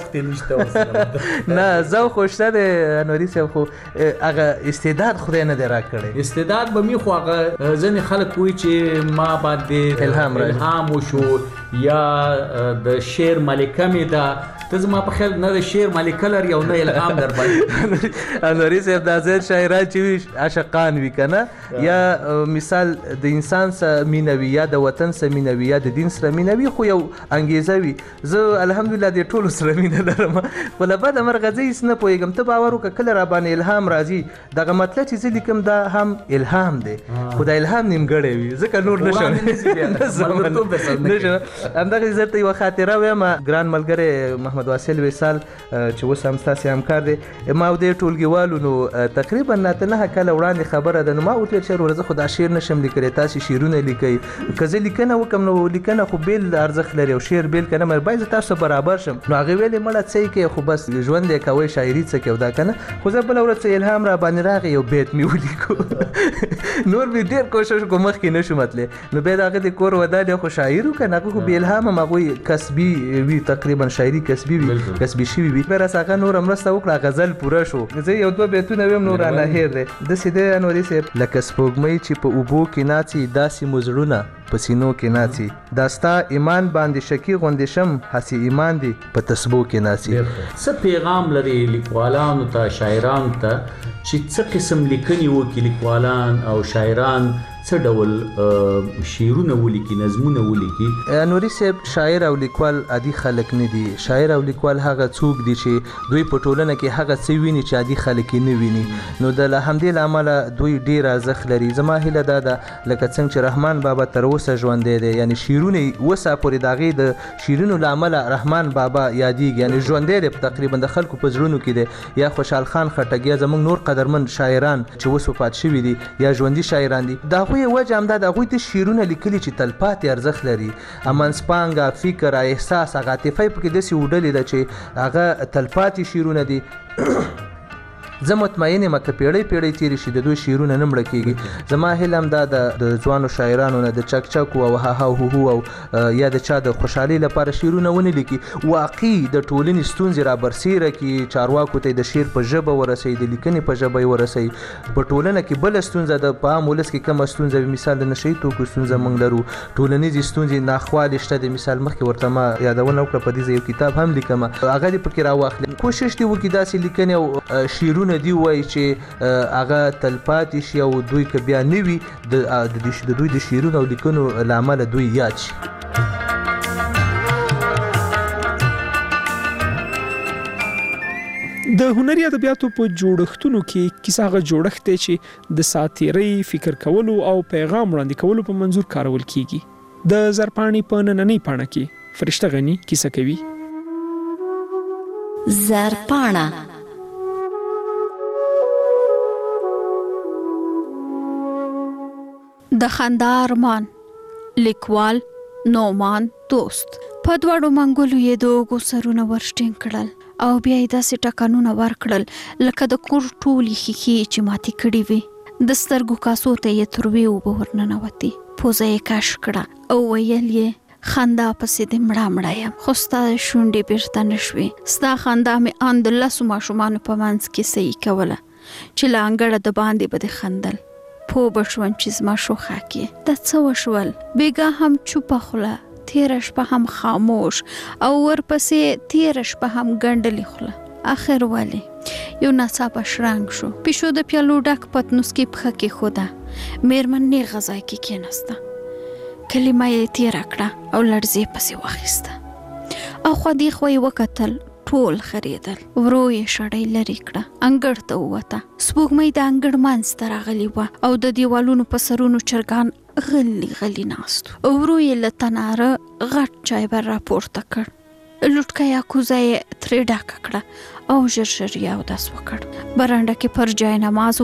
نه ذوق خو شته دی انوري صاحب، خو هغه استعداد خدای نه دی راکړی. استعداد به مې خو هغه ځینې خلک وایي چې ما باندې الهام الهام وشو یا د شعر ملکه مې ده. ته زما په خیال نه د شعر ملکه لري او نه الهام در باندې. انوري صاحب دا زیات شاعران چې وي عاشقان وي که نه، یا مثال د انسان سره مینه وي یا د وطن سره مینه وي یا د دین سره مینه وي، خو یو انګیزه وي. زه الحمدلله د ټولو سره مینه لرم، خو له بده مرغه زه هېڅ نه پوهېږم. ته باور وکړه کله را باندې الهام راځي، دغه مطلب چې زه لیکم دا هم الهام دی، خو دا الهام نیمګړی وي، ځکه نور نشم نشم. همدغسې زه ته یوه خاطره وایم. ګران ملګری محمد واصل وصال چې اوس هم ستاسې همکار دی، ما او دې ټولګیوالو نو تقریبا اته نهه کاله وړاندې خبره ده، نو ما ورته ویل چې وروره زه خو دا شعر نشم لیکلی، تاسې شعرونه لیکئ، که زه لیکنه وکړم نو لیکنه خو بیل ارزښت لري او شعر بیل که نه، مې باید زه تاسو برابر شم. نو هغې ویلې مړه څه یې کوې، خو بس ژوند یې کوئ، شاعري څه کوې او دا که نه. خو زه بله ورځ څه الهام را باندې راغی، یو بیت مې ولیکو. نور مې ډېر کوشش وکړو، مخکې نه شوم تللی. نو بیا د هغه د کور ودانې خو شاعر و که نه، هغه خو بې الهام هم هغوی کسبي وي، تقریبا شاعري کسبي وي، کسبي شوي وي. بیا راڅه هغه نوره مرسته وکړه، غزل پوره شو. زه یو دوه بیتونه ویم نور رانه هېر دی. داسې دی انوري صاحب: لکه سپوږمۍ چې په اوبو کې ناڅي، داسې مو زړونه په سینو کې ناڅي، دا ستا ایمان باندې شکي غوندې شم، هسې ایمان دی په تسبو کې ناڅي. څه پیغام لري لیکوالانو ته، شاعرانو ته، چې څه قسم لیکنې وکړي لیکوالان او شاعران، څه ډول شعرونه ولیکي، نظمونه ولیکي؟ نوري صاحب شاعر او لیکوال عادي خلک نه دي. شاعر او لیکوال هغه څوک دي چې دوی په ټولنه کې هغه څه ویني چې عادي خلک نه ویني. نو د همدې له امله دوی ډیر ارزښت لري. زما هیله دا ده لکه څنګه چې رحمان بابا تر اوسه ژوندی دی، یعنی شعرونه اوسه پورې د هغې د شعرونو له امله رحمان بابا یادیږي، یعنی ژوندی دی تقریبا د خلکو په زړونو کې دی. یا خوشحال خان خټک یا زموږ نور قدرمن شاعران چې اوس وفات شوي دي یا ژوندي شاعران دي، د هغوی وجه همدا د هغوی د شعرونه لیکلي چې تلپاتې ارزښت لري. منځپانګه، فکر، احساس، هغه عاطفه پکې داسې وډلې ده چې هغه تلپاتې شعرونه دي. زه مطمئن یم که پیړۍ پیړۍ تیرې شي د دوی شعرونه نه مړه کېږي. زما هیله هم دا د ځوانو شاعرانو نه د چک چک او ها ها هو هو او یا د چا د خوشحالۍ لپاره شعرونه ونه لیکي، واقعي د ټولنې ستونزې را برسېره کړي، چارواکو ته د شعر په ژبه ورسوي، د لیکنې په ژبه یې ورسوي. په ټولنه کې بله ستونزه د په عام ولس کې کومه ستونزه وي، مثال د نشهیي توکو ستونزه موږ لرو، ټولنیزې ستونزې ناخوالې شته. د مثال مخکې ورته ما یادونه وکړه، په دې ځای یو کتاب هم لیکم، هغه دې پکې راواخلي. کوشش دې وکړي داسې لیکنې او شعرونه دی وایي چې هغه تلپاتې شي او دوی که بیا نه وي د دوی د شعرونو او لیکنو له امله دوی یاد شي. د هنري ادبیاتو په جوړښتونو کې کیسه هغه جوړښت دی چې د ساتیرۍ، فکر کولو او پیغام وړاندې کولو په منظور کارول کیږي. د زرپاڼې په نننۍ پاڼه کې فرشته غني کیسه کوي. زرپاڼه د خندا ارمان، لیکوال نومان دوست. په دواړو منګولو یې د اوږو سرونه ورشټینګ کړل او بیا یې داسې ټکانونه ورکړل لکه د کور ټولې ښیښې چې ماتې کړې وي. د سترګو کاسو ته یې تروې اوبه ورننوتې، پوزه یې کش کړه او ویل یې خندا پسې دې مړه مړه یم، خو ستا شونډې بیرته نه شوې. ستا خندا مې ان د لسو ماشومانو په منځ کې صحیح کوله چې له انګړه د باندې به دې خندل. پوه به شوم چې زما شوخه کې دا څه وشول. بیګا هم چوپه خوله، تیره شپه هم خاموش او ورپسې تیره شپه هم ګنډلې خوله. آخر ولې یو ناڅاپه شرنګ شو، پیشو د پیالو ډک پتنوس کې پښه کېښوده، میرمن نیغه ځای کې کېناسته، کلمه یې تیره کړه او لړزې پسې واخیسته. اخوا دېخوا یې وکتل، ټول خریدل. ورو یې شړۍ لرې کړه، انګړ ته ووته. سپوږمۍ د انګړ منځ ته راغلې وه او د دیوالونو په سرونو چرګان غلي غلي ناست و. ورو یې له تناره غټ چایبر راپورته کړ، لوټکه یا کوزه یې ترې ډکه کړه او ژر ژر یې اودس وکړ. برنډه کې پر جای نماز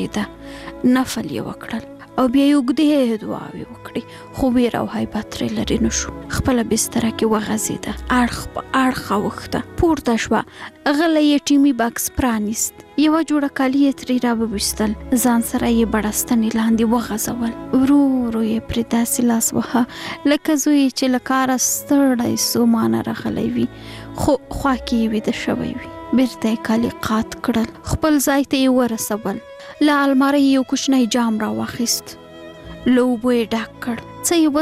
ودرېده، نفل یې وکړل او بیا یې اوږدې دعاوې وکړې، خو ویره او هیبت ترې لرې نه شو. خپله بستره کې وغځېده، اړخ په اړخ اوښته، پورته شوه، غلی یې ټیمي بکس پرانیست، یوه جوړه کالي یې ترې راوویستل، ځان سره یې بړستنې لاندې وغځول. ورو ورو یې پرې داسې لاس وهه لکه زوی چې له کاره ستړی ستومانه راغلی وي خو خوا کې یې ویده شوی وي. بیرته یې کالي قات کړل، خپل ځای ته یې ورسول. له المارۍ یو کوچنی جام را واخیست، له اوبو یې ډک کړ، څه یې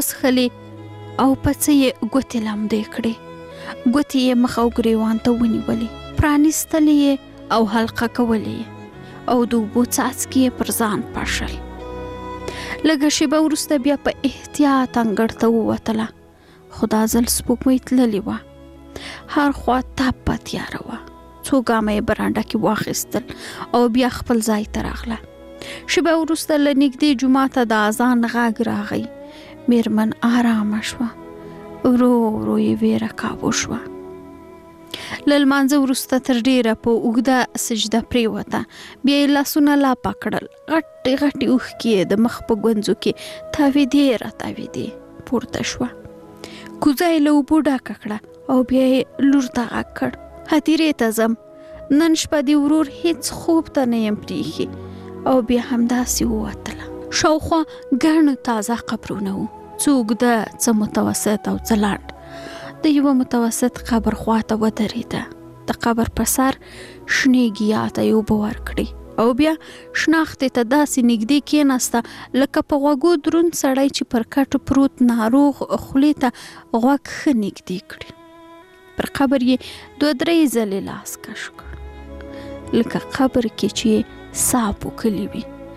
وڅښلې او په څه یې ګوتې لمدې کړې. ګوتې یې مخ او ګریوان ته ونیولې، پرانیستلې یې او حلقه کولې یې او د اوبو څاڅکي یې پر ځان پاشل. لږه شیبه وروسته بیا په احتیاط انګړ ته ووتله، خو دا ځل سپوږمۍ تللې وه، هر خوا تپه تیاره وه. څو ګامه یې برانډه کې واخیستل او بیا خپل ځای ته راغله. شیبه وروسته له نږدې جوماته د اذان غږ راغی. میرمن آرامه شوه، ورو ورو یې ویره کابو شوه. له لمانځه وروسته تر ډیره په اوږده سجده پریوته، بیا یې لاسونه لاپه کړل، غټې غټې اوښکې یې د مخ په ګونځو کې تاویدې را تاویدې. پورته شوه، کوزه یې له اوبو ډکه کړه او بیا یې لور ته غږ کړ، هدیرې ته ځم، نن شپه دې ورور هیڅ خوب ته نه یم پریښي. او بیا همداسې ووتله. شاوخوا ګڼ تازه قبرونه وو، څه اوږده، څه متوسط او څه لنډ. د یوه متوسط قبر خواته ودرېده، د قبر په سر شنې ګیا ته یې اوبه ورکړې او بیا شناختې ته داسې نږدې کېناسته لکه په غوږو دروند سړی چې پر کټ پروت ناروغ خولې ته غوږ ښه نږدې کړي. پر قبر یې دوه درې ځلې لاس کش کړ، لکه قبر کې چې سا پوکلی وي.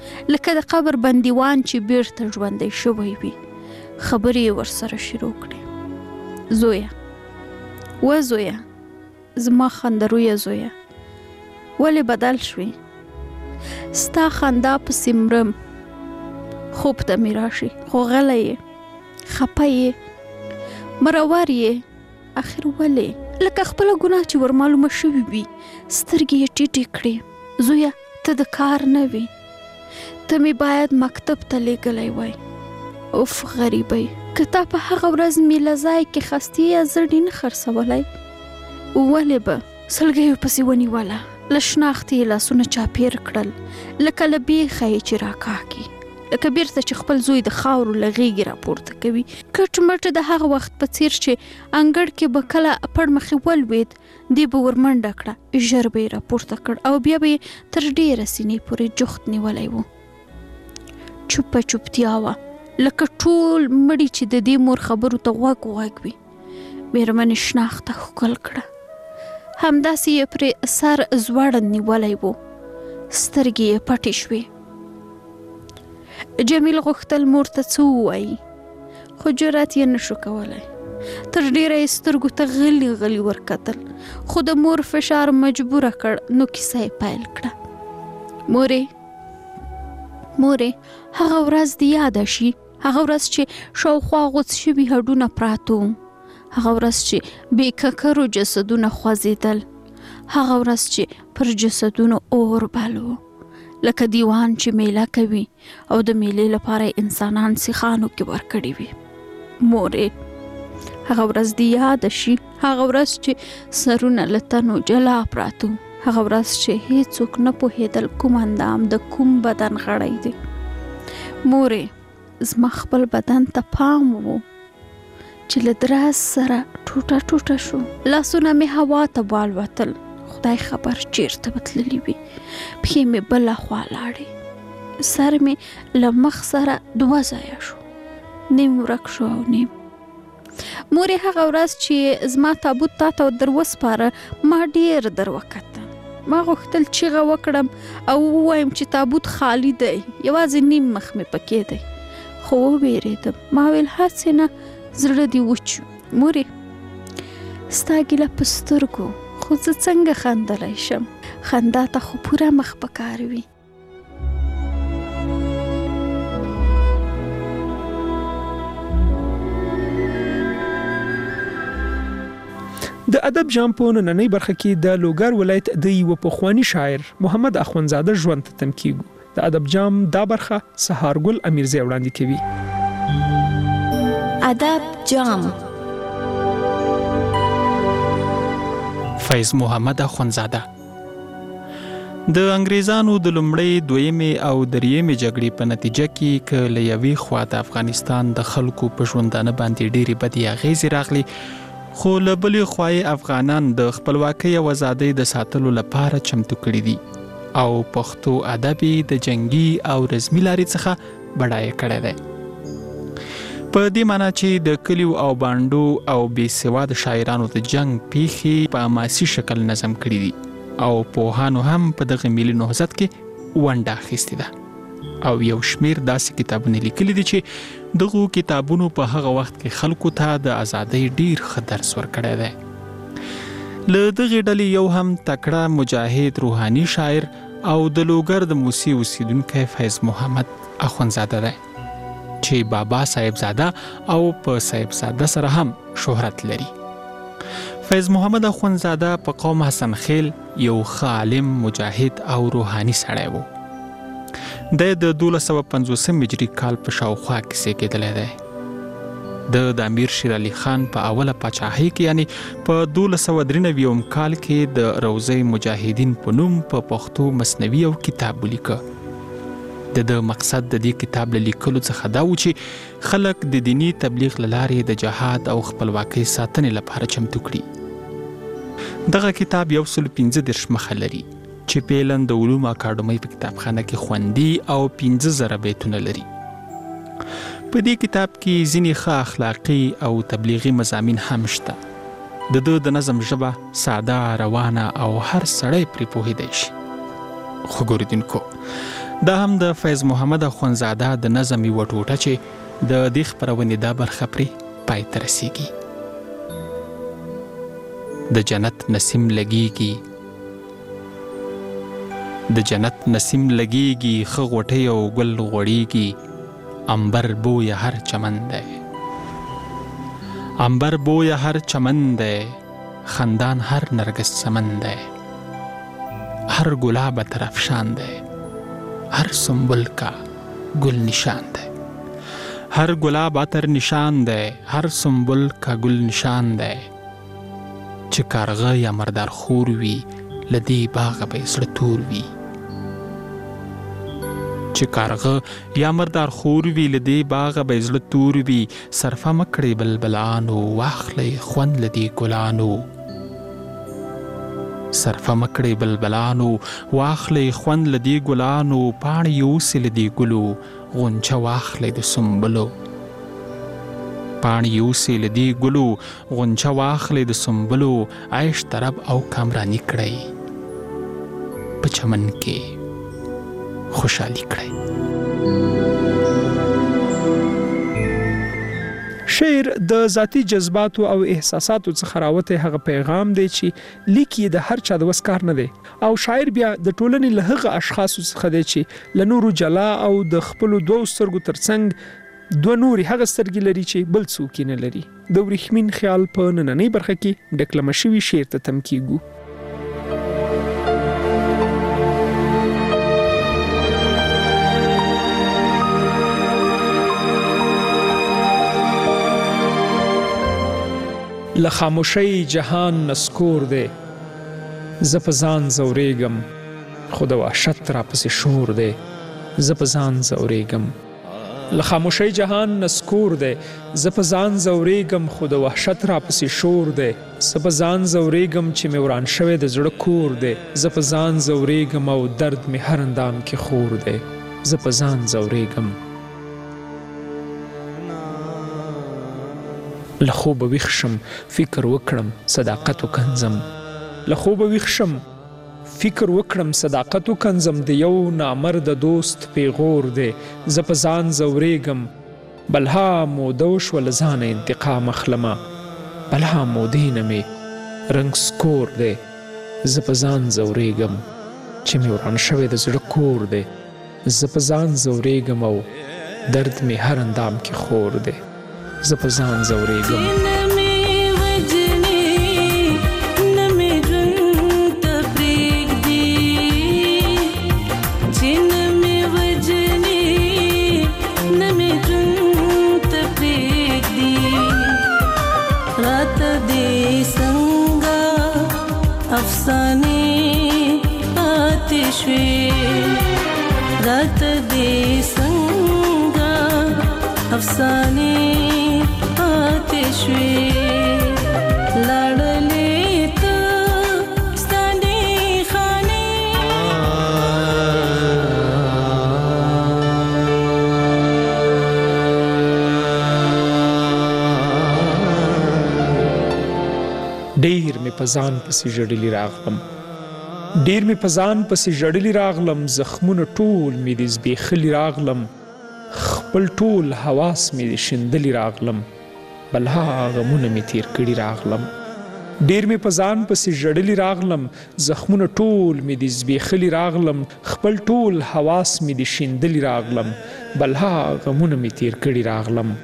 لکه د قبر بندیوان چې بیرته ژوندی شوی وي. خبرې یې ورسره شروع کړې. زویه و زویه زما خندرویه زویه ولې بدل شوې؟ ستا خندا پسې مرم، خوب ته مې راشي خو غلی یې، خپه یې، مرور یې. اخر ولې؟ لکه خپله ګناه چې ورمعلومه شوي وي. سترګې یې ټیټې کړې. زویه ته د کار نه وې، ته مې باید مکتب ته لیږلی وای. اوف غریبۍ، که تا په هغه ورځ میله ځای کې خستې یا زړې نه خرڅولی، ولې به سلګیو پسې ونیوله. له شناختې یې لاسونه چاپېر کړل لکه له بیخه یې چې راکاږي، لکه بیرته چې خپل زوی د خاورو له غېږې راپورته کوي. کټ مټ د هغه وخت په څیر چې انګړ کې به کله پړ مخې ولوېد، دی به ورمنډه کړه، ژر به یې راپورته کړ او بیا به یې تر ډېره سینې پورې جخت نیولی و. چوپه چوپتیا وه، لکه ټول مړي چې د دې مور خبرو ته غوږ غوږ وي. مېرمنې شناخته ښکل کړه، همداسې یې پرې سر زوړند نیولی و، سترګې یې پټې شوې. جمیل غوښتل مور ته څه ووایي خو جرأت یې نشو کولی. تر ډېره یې سترګو ته غلي غلي ورکتل، خو د مور فشار مجبوره کړ، نو کیسه یې پیل کړه. مورې مورې هغه ورځ دې یاده شي، هغه ورځ چې شاوخوا غوڅ شوي هډونه پراته وو، هغه ورځ چې بې ککرو جسدونه خوځېدل، هغه ورځ چې پر جسدونو اور بل و، لکه دیوان چې میله کوي او د میلې لپاره انسانان سیخانو کې ورکړي وي. مورې هغه ورځ دې یاده شي، هغه ورځ چې سرونه له تنو جلا پراتو، هغه ورځ چې هیڅوک نه پوهېدل کوم اندام د کوم بدن غړی دی. مورې زما خپل بدن ته پام و چې له دراز سره ټوټه ټوټه شو، لاسونه مې هوا ته والوتل، خدای خبر چیرته به تللي وي. پښې مې بله خوا لاړې، سر مې له مخ سره دوه ځایه شو، نیم ورک شو او نیم. مورې هغه ورځ چې زما تابوت تا ته در وسپاره، ما ډېر در وکتل. ما غوښتل چیغه وکړم او ووایم چې تابوت خالی دی، یوازې نیم مخ مې پکې دی، خو وویرېدم. ما ویل هسې نه، زړه دې وچ. مورې ستا ګیله په سترګو، خو زه څنګه خندلی شم؟ خندا ته خو پوره مخ پکار وي. د ادب جام په نننۍ برخه کې د لوګر ولایت د یو پخوانی شاعر محمد اخوندزاده ژوند ته تم کیږو. د ادب جام دا برخه سهارګل امیرزی وړاندې کوي. ادب جام. فیض محمد اخوندزاده د انګریزانو د لومړۍ، دویمې او دریمې جګړې په نتیجه کې که له یوې خوا د افغانستان د خلکو په ژوندانه باندې ډېرې بدې اغېزې راغلي، خو له بلې خوا یې افغانان د خپلواکۍ او ازادۍ د ساتلو لپاره چمتو کړي دي او پښتو ادب یې د جنګي او رزمي لارې څخه بډایه کړی دی. په دې معنی چې د کلیو او بانډو او بې سواده شاعرانو د جنګ پیښې په حماسي شکل نظم کړي دي او پوهانو هم په دغه ملي نهضت کې ونډه اخیستې ده او یو شمیر داسې کتابونه لیکلي دي چې دغو کتابونو په هغه وخت کې خلکو ته د ازادۍ ډیر ښه درس ورکړی دی. له دغې ډلې یو هم تکړه مجاهد روحاني شاعر او د لوګر د موسی اوسیدونکی فیض محمد اخوندزاده دی چې بابا صاحبزاده او په صاحبزاده سره هم شهرت لري. فیض محمد اخوندزاده په قوم حسن خیل یو ښه عالم، مجاهد او روحاني سړی و. د د دولس سوه پنځوسم هجري کال په شاوخوا کې زیږېدلی دی. د د امیر شیر علي خان په اوله پاچاهۍ کې یعنې په دولس سوه درې نوي کال کې د روضه مجاهدین په نوم په پښتو مثنوي او کتاب ولیکه. د د مقصد د دې کتاب له لیکلو څخه دا و چې خلک د دینی تبلیغ له لارې د جهاد او خپلواکۍ ساتنې لپاره چمتو کړي. دغه کتاب یو سل پنځه دېرش مخه لري چې پیلن د علوم اکاډمۍ په کتابخانه کې خوندي او پنځه زره بیتونه لري. په دې کتاب کې ځینې ښه اخلاقي او تبلیغي مضامین هم شته. د ده د نظم ژبه ساده، روانه او هر سړی پرې پوهېدی شي. خو ګوریدونکو، دا هم د فیض محمد اخوندزاده د نظم یوه ټوټه چې د دې خپرونې دا برخه پرې پای ته رسیږي. د جنت نسیم لګیږي، د جنت نسیم لګیږي، ښه غوټۍ او ګل غوړیږي، عنبر بویه هر چمن دی، عنبر بویه هر چمن دی، خندان هر نرگس سمن دی، هر گلاب طرفشان دی، هر سنبل کا گل نشان دی، هر گلاب عطر نشان دی، هر سنبل کا گل نشان دی، چې کارغه یا مردار خور وي لدی باغ به زړه تور وي، چې کارغه یا مردار خور وي لدی باغ به زړه تور وي، صرفه مکړې بلبلانو واخلی خوند لدی ګلانو، صرفه مکړې بلبلانو واخلی خوند لدی ګلانو، پاڼې یوسې لدی ګلو غونچه واخلی د سنبلو، پاڼې یوسې لدی ګلو غونچه واخلی د سنبلو، عیش طرب او کامرانی کړئ په چمن کې خوشحالي کړئ. شعر د ذاتی جذباتو او احساساتو څخه راوتی هغه پیغام دی چې لیک یې د هر چا د وس کار نه دی، او شاعر بیا د ټولنې له هغه اشخاصو څخه دی چې له نورو جلا او د خپلو دوو سترګو ترڅنګ دوه نورې هغه سترګې لري چې بل څوک یې نه لري. د وریښمین خیال په نننۍ برخه کې ډکلمه شوي شعر ته تم کیږو. له خاموشۍ جهان نسکور دی، زه په ځان ځورېږم خو د وحشت راپسې شور دی، زه په ځان ځورېږم. له خاموشۍ جهان نسکور دی، زه په ځان ځورېږم خو د وحشت راپسې شور دی، زه په ځان ځورېږم چې مې وران شوی د زړه کور دی، زه په ځان ځورېږم او درد مې هر اندام کې خور دی، زه په ځان ځورېږم. له خوبه ویښ شم فکر وکړم صداقت وکنځم، له خوبه ویښ شم فکر وکړم صداقت وکنځم، د یو نامرده دوست پیغور دی، زه په ځان ځورېږم. بلها موده وشوه له ځانه انتقام اخلمه، بلها مودې نه مې رنګ سکور دی، زه په ځان ځورېږم چې مې وران شوی د زړه کور دی، زه په ځان ځورېږم او درد مې هر اندام کې خور دی، زه په ځان ځورېږم. افسانه آتش وی رات دې څنګه افسانه آتش وی لړلې ته ستانې خانه ډېر مې په ځان پسې ژړلي راغلم، ډېر مې په ځان پسې ژړلي راغلم، زخمونه ټول مې دې زبېښلي راغلم، خپل ټول حواس مې دې شیندلي راغلم، بلها غمونه مې تیر کړي راغلم. ډېر مې په ځان پسې ژړلي راغلم، زخمونه ټول مې دې زبېښلي راغلم، خپل ټول حواس مې دې شیندلي راغلم، بلها غمونه مې تیر کړي راغلم.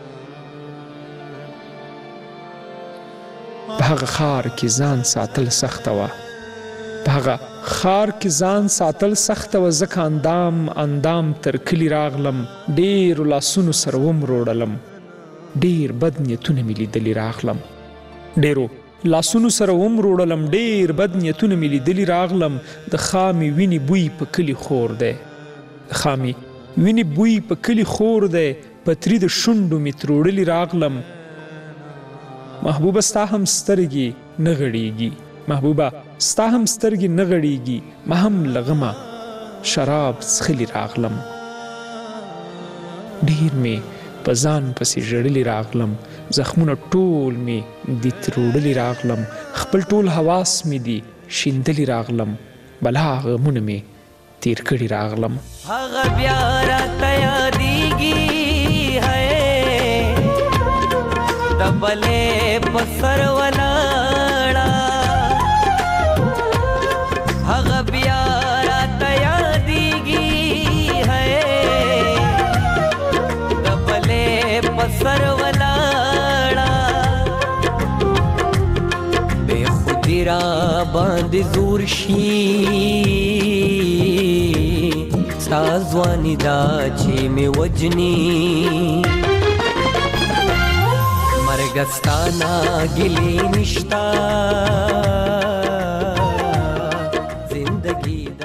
په هغه ښار کې ځان ساتل سخته وه، په هغه ښار کې ځان ساتل سخته وه، ځکه اندام اندام تر کلي راغلم، ډېرو لاسونو سره ومروړلم، ډېر بد نیتونه مې لیدلي راغلم، ډېرو لاسونو سره ومروړلم، ډېر بد نیتونه مې لیدلي راغلم. د خامې وینې بوی په کلي خور دی، د خامې وینې بوی په کلي خور دی، پتري د شونډو مې تروړلي راغلم. محبوبه ستا هم سترګې نه غړېږي، محبوبه ستا هم سترګې نه غړېږي، ما هم له غمه شراب څښلي راغلم. ډېر مې په ځان پسې ژړلي راغلم، زخمونه ټول مې دي تروړلي راغلم، خپل ټول حواس مې دي شیندلي راغلم، بلها غمونه مې تیر کړي راغلم. هغه بیا راته یادېږي هی د بلې په سر ولاړه هغه بیا راته یادېږي هی د بلې په سر ولاړه بې خودي را باندې زور شي سازوانی دا چې می وجنی مرګستانا ګلی نشتا